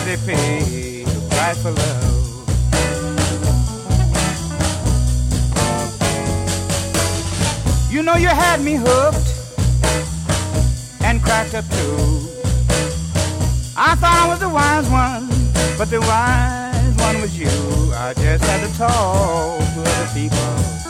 they pay the price for love. You know you had me hooked and cracked up too. I thought I was the wise one, but the wise one was you. I just had to talk to other people